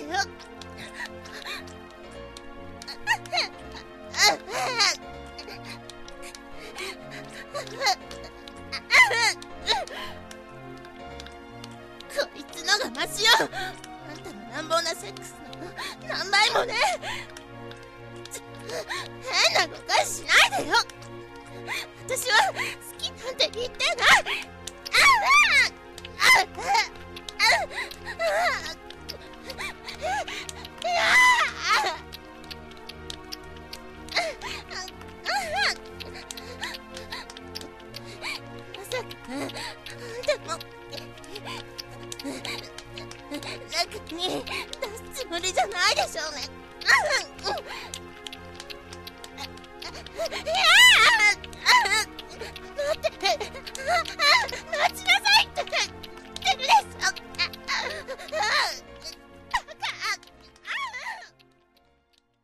よ。こいつのがマシよ。あんたの乱暴なセックスの何倍もね。変な誤解しないでよ。私は好きなんて言ってない。まさかでも中に出すつもりじゃないでしょうね。